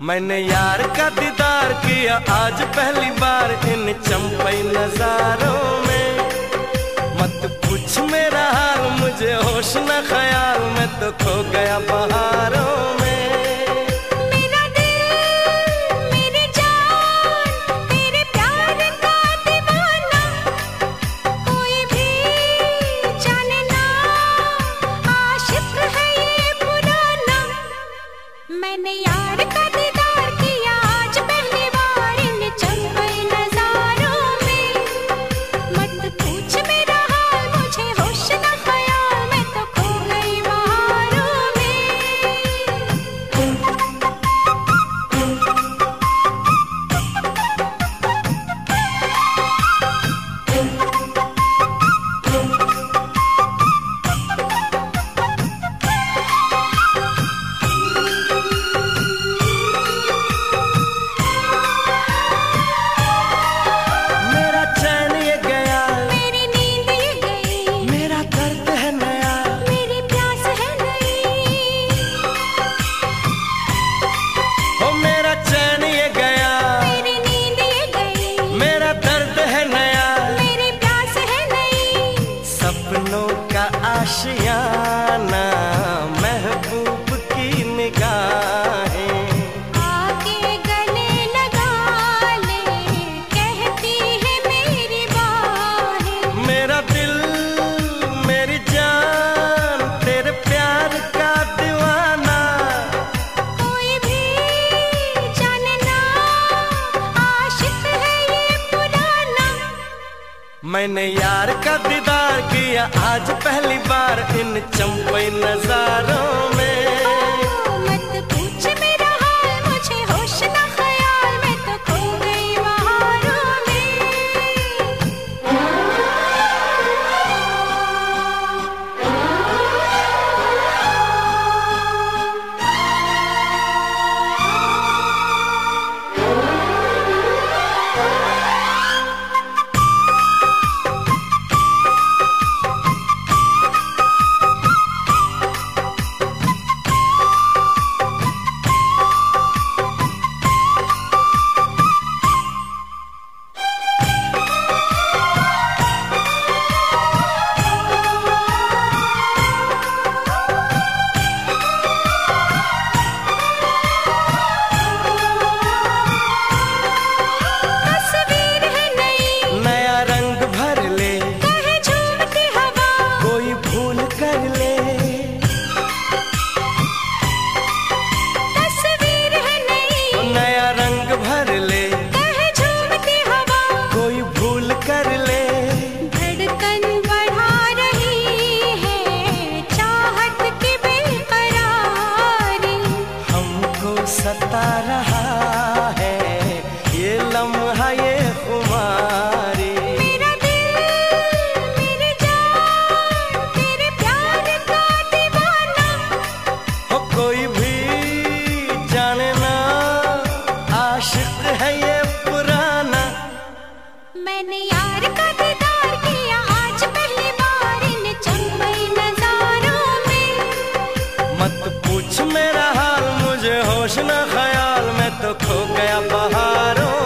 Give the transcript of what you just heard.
मैंने यार का दीदार किया आज पहली बार इन चंपई नजारों में। मत पूछ मेरा हाल, मुझे होश न ख्याल, मैं तो खो गया बहारों में। मेरा दिल मेरी जान तेरे प्यार का दीवाना, कोई भी जाने ना आशिक है ये पुराना। मैंने यार का दीदार किया आज पहली बार इन चंपई नजारों में। मत पूछ मेरा हाल, मुझे होश न ख्याल, मैं तो खो गई बहारों में। मेरा चैन ये गया, मेरी नींद ये गई, मेरा दर्द है नया, मेरी प्यास है नई। ओ मेरा चैन ये गया, मेरी नींद ये गई, मेरा दर्द है नया। मेरी प्यास है नई। सपनों का आशियाना, महबूब की निगाहें, आके गले लगा ले, कहती है मेरी बाहें। मेरा दिल मेरी जान तेरे प्यार का दीवाना। कोई भी जाने ना आशिक है ये पुराना। मैंने यार का दीदार किया आज पहली बार इन चंपई नजारों में। मत पूछ मेरा हाल, मुझे होश न ख्याल, मैं तो खो गई बहारों में। तस्वीर है नई, नया रंग भर ले, कहे झूमती हवा, कोई भूल कर ले। तस्वीर है नई, नया रंग भर ले, कहे झूमती हवा, कोई भूल कर ले। धड़कन बढ़ा रही है चाहत की बेकरारी। हमको सता रहा है ये लम्हा ये खुमारी। मेरा दिल मेरी जान तेरे प्यार का दीवाना। हो कोई भी जाने ना आशिक है ये पुराना। मैंने यार का दीदार किया आज पहली बार इन चंपई नजारों में। मत पूछ मेरा हाल, मुझे होश न ख्याल, मैं तो खो गया बहारों